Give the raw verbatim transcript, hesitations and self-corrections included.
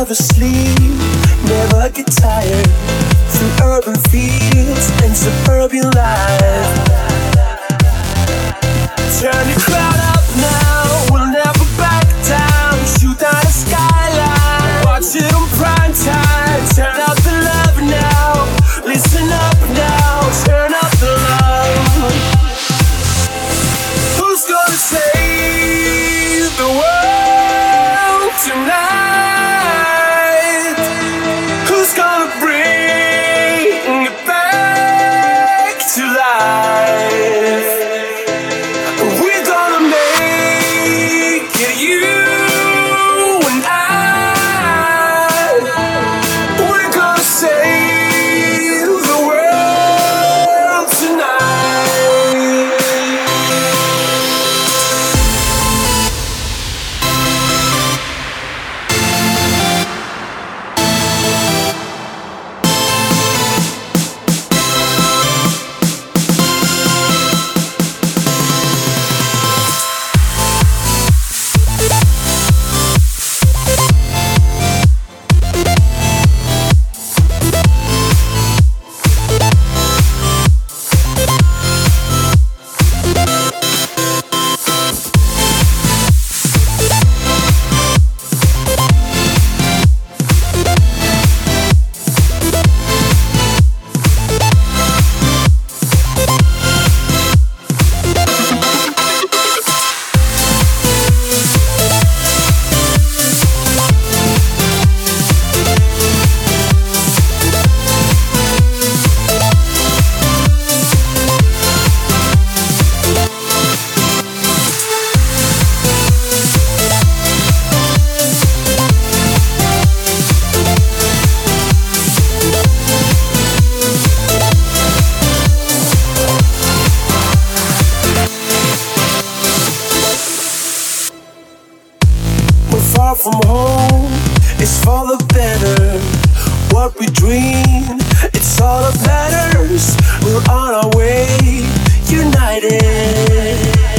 never sleep, never get tired. Through urban fields and suburban life. Turn the crowd up now, we'll never back down. Shoot down the skyline, watch it on prime time. Turn up the love now, listen up now. Turn up the love. Who's gonna save the world tonight? Who's gonna bring it back to life? We're gonna make it, you and I. We're gonna save the world tonight. Far from home, it's for the better. What we dream, it's all that matters. We're on our way, united.